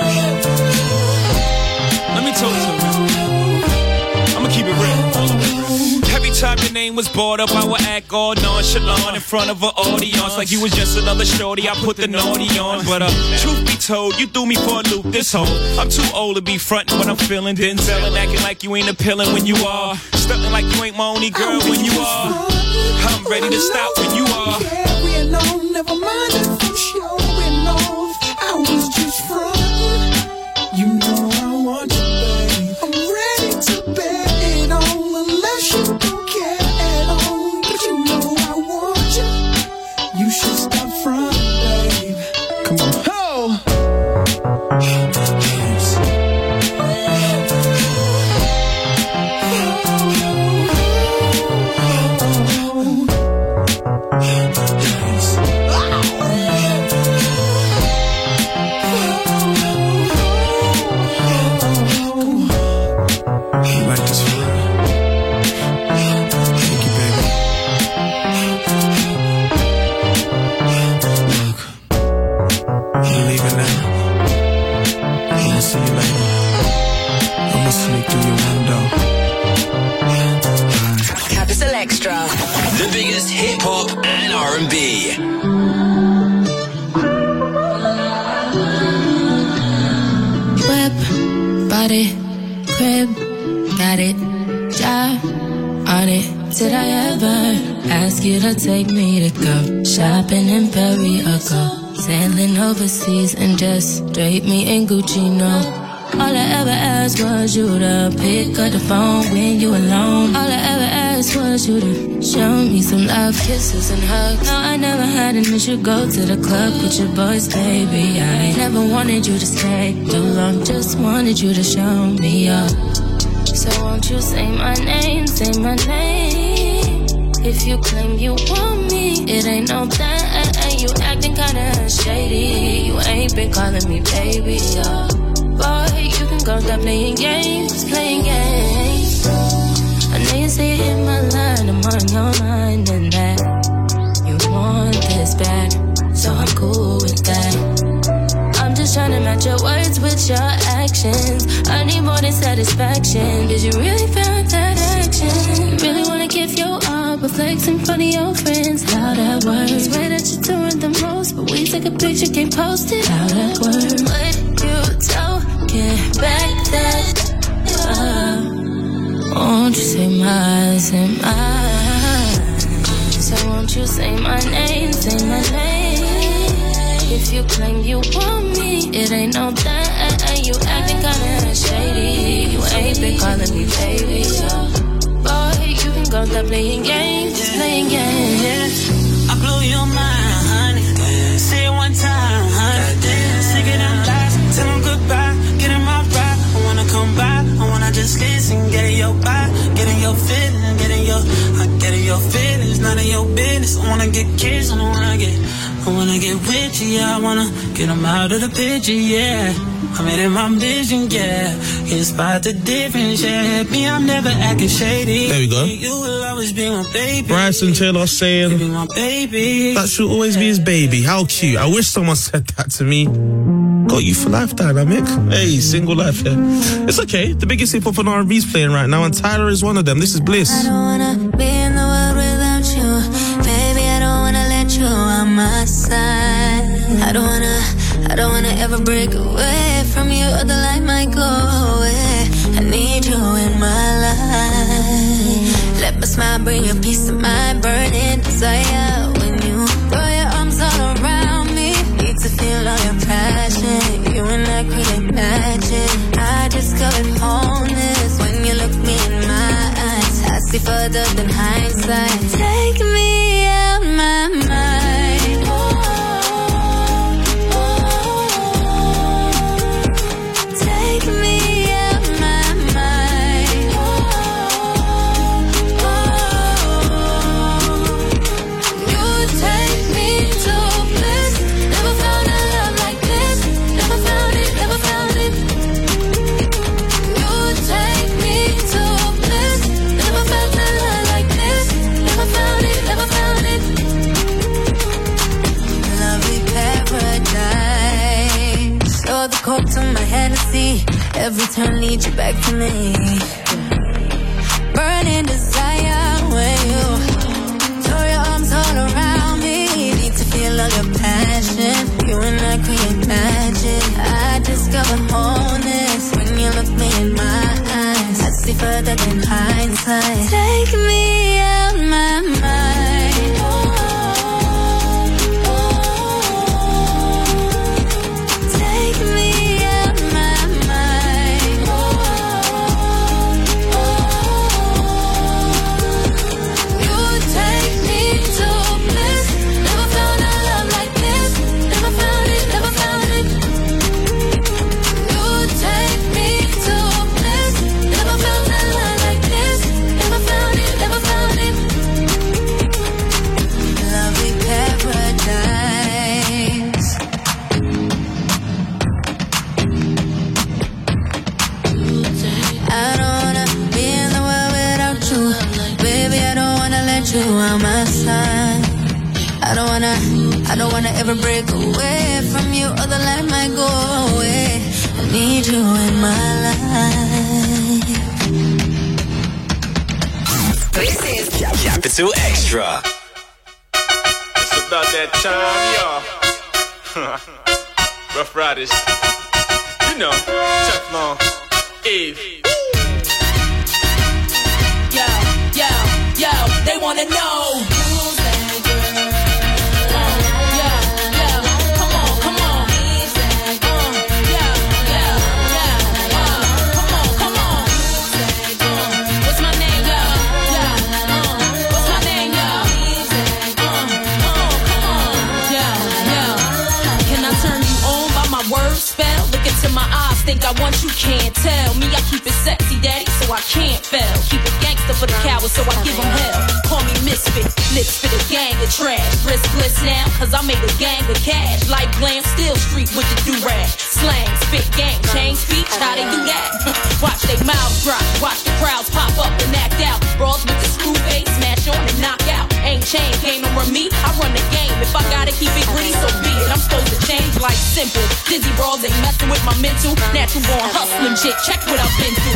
Let me talk to you. I'ma keep it real. Every time your name was brought up, I would act all nonchalant in front of an audience, like you was just another shorty. I put the naughty on, but uh, truth be told, you threw me for a loop this whole. I'm too old to be frontin' when I'm feeling Denzel and acting like you ain't appealing when you are, stuntin' like you ain't my only girl when you are. I'm ready to stop when you are. Carrying on, never mind if I'm showing off. I was just frontin'. You know I want you, babe. I'm ready to bet it on, unless you don't care at all. But you know I want you. You should stop frontin', babe. Come on. Oh. You like this for real? Thank you, baby. Look, I'm leaving now. I'm gonna see you later. I'm gonna sneak through your window. Bye. Capital Extra. The biggest hip hop and R and B. Whip, body, crib, got it, job on it. Did I ever ask you to take me to go shopping in Paris or go sailing overseas and just drape me in Gucci? No. All I ever asked was you to pick up the phone when you alone. All I ever asked was you to show me some love, kisses and hugs. No, I never had an issue. Go to the club with your boys, baby. I never wanted you to stay too long. Just wanted you to show me up. So won't you say my name, say my name. If you claim you want me, it ain't no thing. You acting kinda shady. You ain't been calling me baby, yeah. Boy, you can go stop playing games, playing games. I know you say you hit my line, I'm on your mind and that you want this bad, so I'm cool with that. I'm just trying to match your words with your actions. I need more than satisfaction. Did you really found that action? Really wanna give your all, but flex in front of your friends. How that works? Swear that you're doing the most, but we take a picture, can't post it. How that works? What you talking back that uh, won't you say my, say my? So won't you say my name, say my name? If you claim you want me, it ain't no thing. You acting kinda shady. You ain't been calling me baby, so boy, you can go stop playing games, just playing games. I blow your mind, honey. Say it one time, honey. Sick of them lies, tell them goodbye. Get in my ride, I wanna come by. I wanna just listen, get in your body, get in your feelings, get in your, I get in your feelings, none of your business. I wanna get kissed, I don't wanna get, I wanna get with you, yeah. I wanna get them out of the picture, yeah. I'm in my vision, yeah. Can't spot the difference, yeah. Me, I'm never acting shady. There we go. You will always be my baby. Bryson Taylor saying be my baby. That should always be his baby. How cute. I wish someone said that to me. Got you for life, dynamic. Hey, single life, yeah. It's okay. The biggest hip hop and R and B's playing right now, and Tyler is one of them. This is Bliss. I don't wanna be in the world without you. Baby, I don't wanna let you on my side. I don't wanna, I don't wanna ever break away from you, or the light might go away. bring a peace of mind, burning desire. When you throw your arms all around me, need to feel all your passion. You and I create magic. I discovered wholeness when you look me in my eyes. I see further than hindsight. Take me out my mind. Oh, oh, oh. Take me out my mind. Oh, oh, oh. You take me to bliss. Never found a love like this. Never found it, never found it. You take me to bliss. Never felt a love like this. Never found it, never found it. Lovely paradise. Saw the corpse on my Hennessy. Every turn leads you back to me. Burning desire when you throw your arms all around me. Need to feel all your passion. You and I create magic. I discovered wholeness when you look me in my eyes. I see further than hindsight. Take me out my mind. Oh, oh, oh. Take me out my mind. Oh, oh, oh. You take me to bliss. Never found a love like this. Never found it, never found it. You take me to bliss. Never felt a love like this. Never found it, never found it. Lovely paradise. I don't wanna be in the world without you. Baby, I don't wanna let you out my side. I don't wanna, I don't wanna ever break away from you, or the light might go away. I need you in my life. This is Capital Extra. It's about that time, y'all. Rough Riders. You know, Teflon, Eve. Yo, yo, yo, they wanna know. Uh, yo, yo, come on, come on. Uh, yo, yo, yo, uh, come on, come on. Uh, what's my name, yo? Yo, uh, what's my name, yo? Uh, uh, come on. Yo, yo, can I turn you on by my word spell? Look into my eyes, think I want you, can't tell. Me, I keep it sexy, daddy, so I can't fail. Keep it gangster for the cowards, so I give them hell. Call me misfit, lips for the gang of trash. Riskless now, cause I made a gang of cash. Like glam, still street with the do-rag. Slang, spit, gang, change speech, how they do that? Watch they mouths drop, watch the crowds pop up and act out. Brawls with the screw face, smash on and knock out. Ain't chain game over me, I run the game. If I gotta keep it gritty, so be it. I'm supposed to change like simple. Dizzy brawls ain't messing with my mental. Natural born hustling shit, check what I've been through.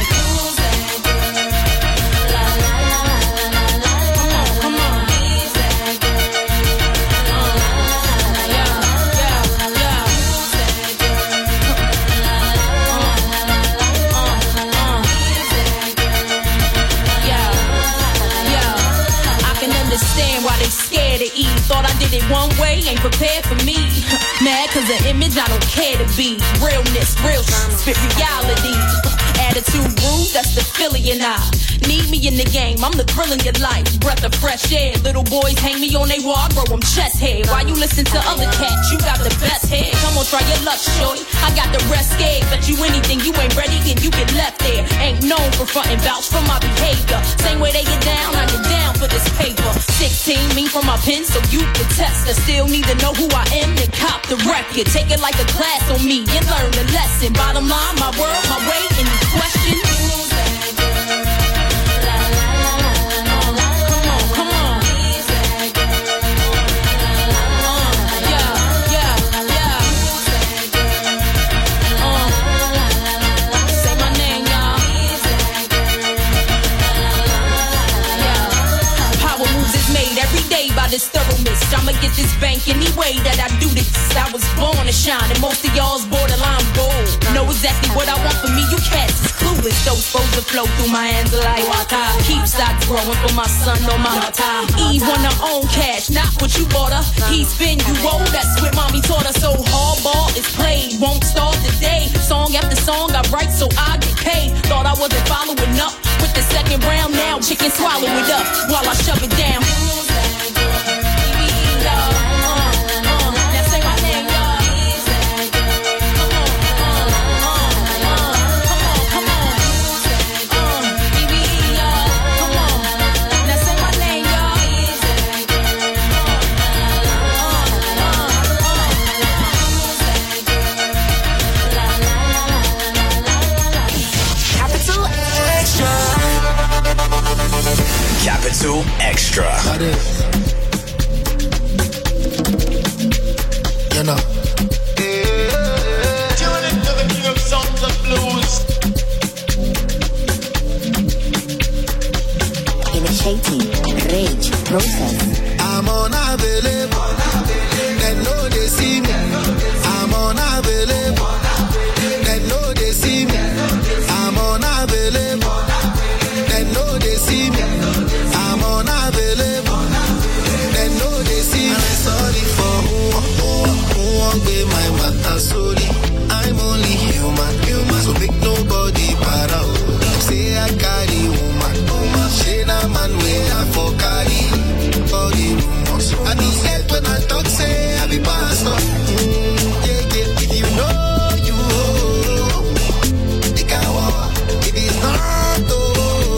Understand why they scared to eat. Thought I did it one way, ain't prepared for me. Mad cause the image I don't care to be. Realness, real spit reality. Attitude rude, that's the Philly and I. Need me in the game, I'm the thrill in your life. Breath of fresh air, little boys hang me on they wall, I grow them chest hair. Why you listen to other cats, you got the best hair. Come on, try your luck, shorty, I got the rest scared. Bet you anything, you ain't ready and you get left there. Ain't known for frontin' vouch for my behavior. Same way they get down, I get down for this paper. Sixteen, me from my pen, so you can test. I still need to know who I am, then cop the record. Take it like a class on me and learn the lesson. Bottom line, my world, my way, any question? This thoroughness, I'ma get this bank any way that I do this. I was born to shine, and most of y'all's borderline bold. Know exactly what I want for me, you cats is clueless. is so supposed to flow through my hands like water. Keep stocks growing for my son on my time. Eve want her own cash, not what you bought her. He spin you owe, that's what mommy taught her. So hardball is played, won't start today. Song after song I write so I get paid. Thought I wasn't following up with the second round. Now chicken swallow it up while I shove it down. Capital Extra. You know. Tune into the king of songs and blues. Initiating rage process. I'm unavailable. They know they see me. I'm unavailable. They know they see me. I'm unavailable. They know they see me. I'm unavailable. They know they see me. And I'm sorry for who, who, who won't be my matter. Sorry, I'm only human, human. So make nobody para. Them say I carry woman, woman. She na man where I for carry body rumors. I be said when I talk say I be pastor. Mm, yeah, yeah. If you know you, they can walk. If it's not though.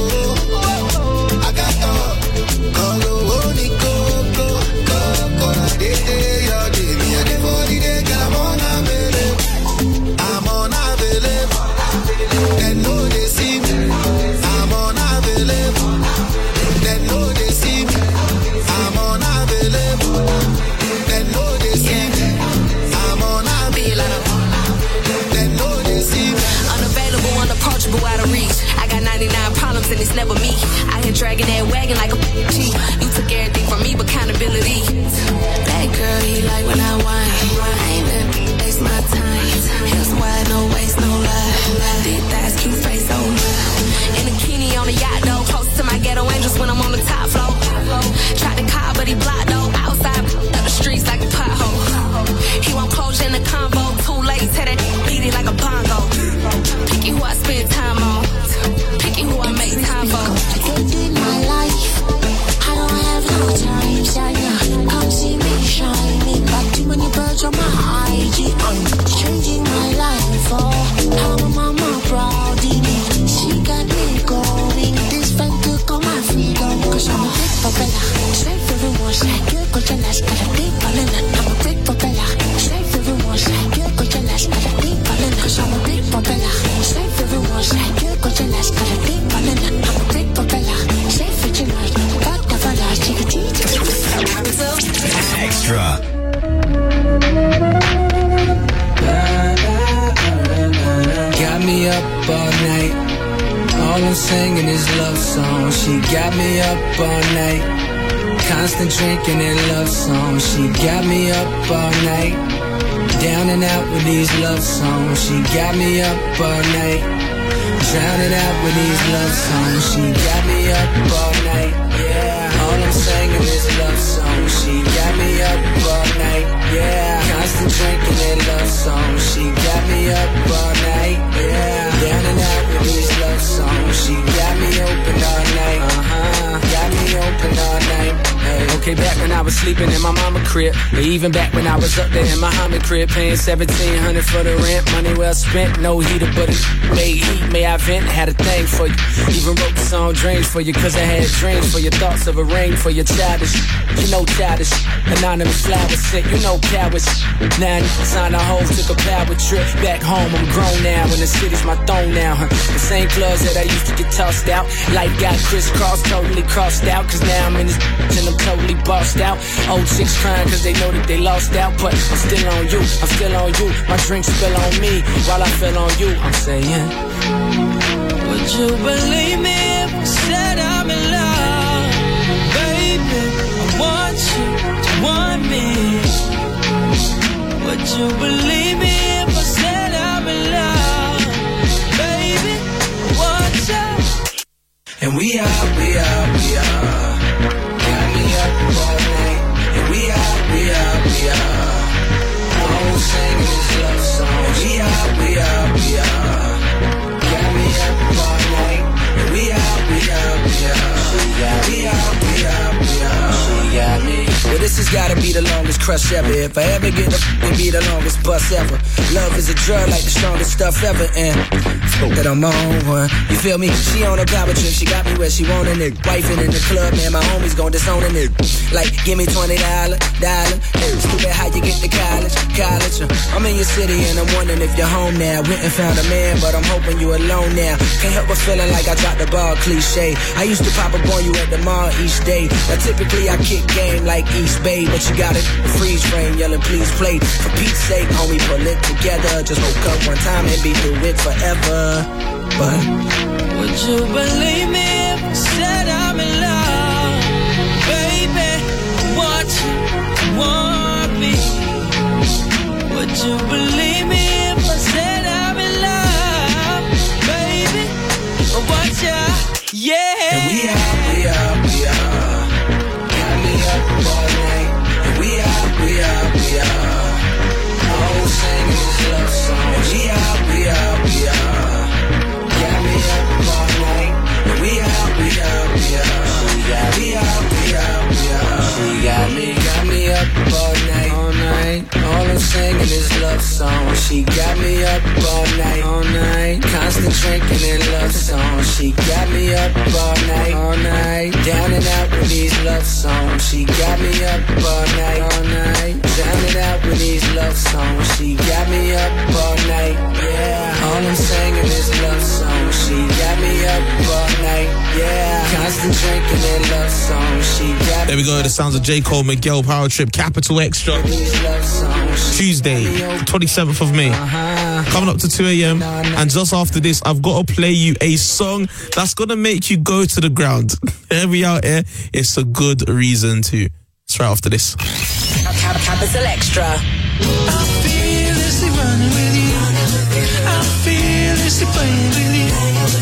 And it's never me. I here dragging that wagon like a G. You took everything from me but accountability. That girl, he like when I whine. I ain't never waste my time. Heels wide, no waist, no lie. Deep thighs, cute face, oh my. In a bikini on a yacht though. Close to my ghetto angels when I'm on the top floor. Tried to call but he blocked though. Outside, up the streets like a pothole. He won't close in the convo. Too late, tell that beat it like a bongo. Picky who I spend time on. Who I make time for. Taking my life, I don't have no time. Shine, come see me shining. Got too many birds on my I G. I'm changing my life. Oh, how my mama proud of me. She got me going. This friend took all my freedom. Cause I'm a big propeller. Straight for the one side. Good go jealous. Got a big banana. I'm a big propeller. Straight for the one side. Good go jealous. Got a big banana. Cause I'm a big propeller. Straight for the one side. Good go jealous. Got a big banana. I'm a big propeller. Straight for jealous. Got the fella. Chickadee. Extra. Got me up all night. All I'm singing is love songs. She got me up all night. Constant drinking and love songs. She got me up all night. Down and out with these love songs. She got me up all night. Drowning out with these love songs. She got me up all night. Yeah. All I'm singing is love songs. She got me up all night. Yeah. Constant drinking and love songs. She got me up all night. Yeah. Down and out with these love songs. She got me open all night. Uh-huh. Got me open all night. Hey. Okay, back when I was sleeping in my mama crib. Or even back when I was up there in my Muhammad crib. Paying seventeen hundred for the rent. Money well spent. No heater, but it made heat. May I vent? Had a thing for you. Even wrote the song Dreams for you. Cause I had dreams for your thoughts of a ring for your childish. You know childish. Anonymous flowers sent. You know cowards. Now I signed a hoe. Took a power trip. Back home I'm grown now. And the city's my throne now. Huh? The same clubs that I used to get tossed out. Life got crisscrossed. Totally crossed out. Cause now I'm in this and I'm totally bossed out. Old chicks crying cause they know that they lost out. But I'm still on you. I'm still on you. My drink spill on me while I feel on you. I'm saying, would you believe me if I said I'm in love? Baby, I want you to want me. Would you believe me if I said I'm in love? Baby, I we out, we out, we out. Got me up all night. And we out, we out, we out. All singing this love song. We out, we out, we out. Got me up all night. And we out, we out, we out. We out, we out, we out. She got me. Well, this has gotta be the longest crush ever. If I ever get the f***ing be the longest bus ever. Love is a drug like the strongest stuff ever. And f*** that I'm on one. You feel me? She on a power trip. She got me where she wanted it. Wifing in the club, man. My homies gon' disowning it. Like, give me twenty dollars, dollar. Stupid how you get to college, college. Uh, I'm in your city and I'm wondering if you're home now. Went and found a man, but I'm hoping you alone now. Can't help but feeling like I dropped the ball, cliche. I used to pop up on you at the mall each day. Now typically I kick game like East Bay, but you got it freeze frame, yelling please play. For Pete's sake, homie, pull it together. Just woke up one time and be through it forever. But would you believe me if I said I'm in love? Baby, what you want me? Would you believe me if I said I'm in love? Baby, what you, yeah. And we out, we out, we out. Got me up all night. And we out, we out, we out. All singing this love song. And we out, we out, we out. Got me up all night. And we out, we out, we out. We out, we out, we out. She got me, got me up all night, all night. All I'm singing is love song. She got me up all night, all night. Constant drinking and love songs. She got me up all night, all night. Down and out with these love songs. She got me up all night, all night. Down and out with these love songs. She got me up all night, yeah. All I'm singing is love songs. She got me up all night, yeah. Constant drinking and love songs. She got There we go, the sounds of J. Cole, Miguel, Power Trip, Capital Extra. Tuesday, twenty-seventh of May. Coming up to two a.m. And just after this, I've got to play you a song that's going to make you go to the ground. Every out here, it's a good reason to. It's right after this. Capital Extra. I feel this running with you. I feel this playing with you.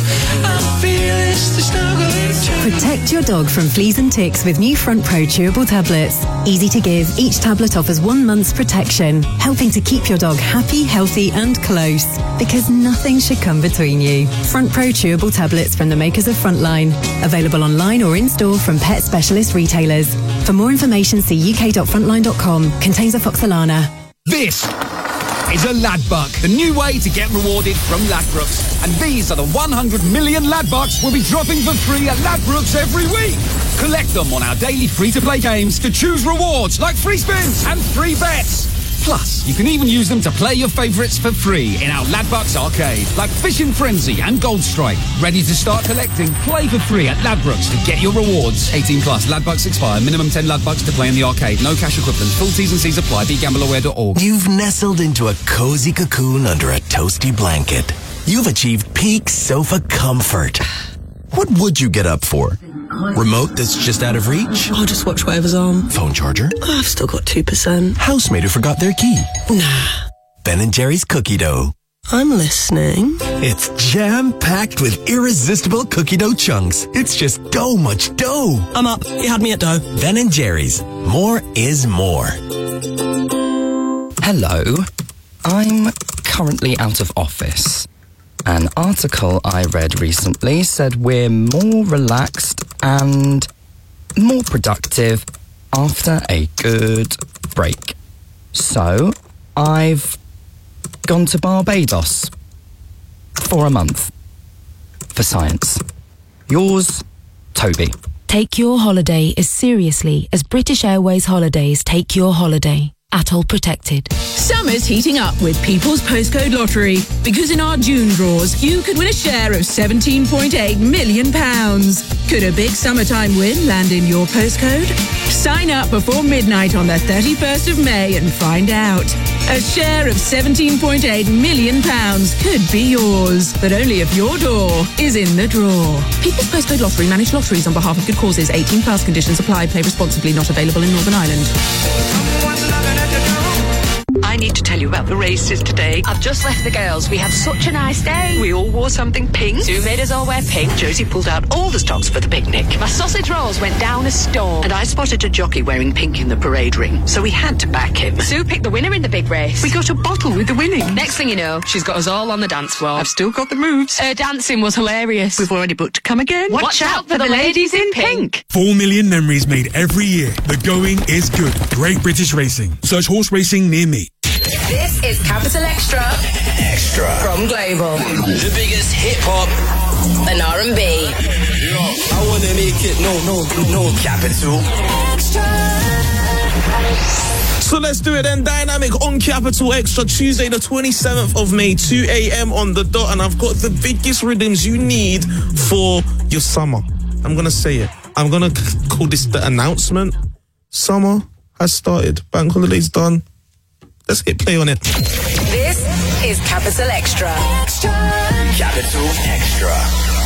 I feel this the snuggling. Protect your dog from fleas and ticks with new Front Pro chewable tablets. Easy to give, each tablet offers one month's protection, helping to keep your dog happy, healthy and close. Because nothing should come between you. Front Pro chewable tablets from the makers of Frontline. Available online or in-store from pet specialist retailers. For more information, see u k dot frontline dot com. Contains afoxolana. This is a Ladbuck, the new way to get rewarded from Ladbrokes. And these are the one hundred million Ladbucks we'll be dropping for free at Ladbrokes every week. Collect them on our daily free-to-play games to choose rewards like free spins and free bets. Plus, you can even use them to play your favourites for free in our Ladbucks arcade, like Fishing Frenzy and Gold Strike. Ready to start collecting? Play for free at Ladbrokes to get your rewards. eighteen plus. Ladbucks expire. Minimum ten Ladbucks to play in the arcade. No cash equivalent. Full T's and C's apply. be gamble aware dot org. You've nestled into a cozy cocoon under a toasty blanket. You've achieved peak sofa comfort. What would you get up for? Remote that's just out of reach? I'll just watch whatever's on. Phone charger? I've still got two percent. Housemate who forgot their key? Nah. Ben and Jerry's cookie dough. I'm listening. It's jam-packed with irresistible cookie dough chunks. It's just dough much dough. I'm up. You had me at dough. Ben and Jerry's. More is more. Hello. I'm currently out of office. An article I read recently said we're more relaxed and more productive after a good break. So, I've gone to Barbados for a month for science. Yours, Toby. Take your holiday as seriously as British Airways Holidays take your holiday. Atoll protected. Summer's heating up with People's Postcode Lottery. Because in our June draws, you could win a share of seventeen point eight million pounds. Could a big summertime win land in your postcode? Sign up before midnight on the thirty-first of May and find out. A share of seventeen point eight million pounds could be yours, but only if your door is in the draw. People's Postcode Lottery manage lotteries on behalf of good causes. eighteen plus conditions apply. Play responsibly. Not available in Northern Ireland. I I need to tell you about the races today. I've just left the girls. We had such a nice day. We all wore something pink. Sue made us all wear pink. Josie pulled out all the stops for the picnic. My sausage rolls went down a storm. And I spotted a jockey wearing pink in the parade ring, so we had to back him. Sue picked the winner in the big race. We got a bottle with the winning. Next thing you know, she's got us all on the dance floor. I've still got the moves. Her dancing was hilarious. We've already booked to come again. Watch, Watch out for the ladies in pink. Four million memories made every year. The going is good. Great British Racing. Search horse racing near me. This is Capital Extra. Extra. From Global. The biggest hip hop and R and B. I wanna make it no, no, no. Capital Extra. So let's do it then. Dynamic on Capital Extra, Tuesday the twenty-seventh of May, two a.m. on the dot, and I've got the biggest rhythms you need for your summer. I'm gonna say it. I'm gonna call this the announcement. Summer has started. Bank holiday's done. Let's hit play on it. This is Capital Extra. Extra. Capital Extra.